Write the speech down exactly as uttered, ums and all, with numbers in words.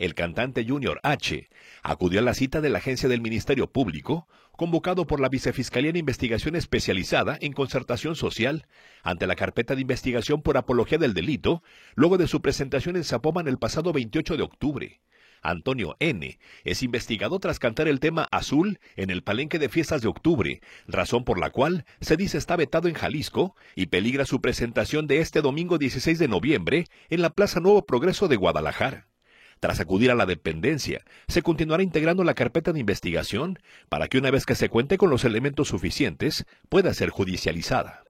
el cantante Junior H acudió a la cita de la agencia del Ministerio Público, convocado por la Vicefiscalía en Investigación Especializada en Concertación Social, ante la carpeta de investigación por apología del delito, luego de su presentación en Zapopan el pasado veintiocho de octubre. Antonio N. es investigado tras cantar el tema Azul en el palenque de fiestas de octubre, razón por la cual se dice está vetado en Jalisco y peligra su presentación de este domingo dieciséis de noviembre en la Plaza Nuevo Progreso de Guadalajara. Tras acudir a la dependencia, se continuará integrando la carpeta de investigación para que una vez que se cuente con los elementos suficientes, pueda ser judicializada.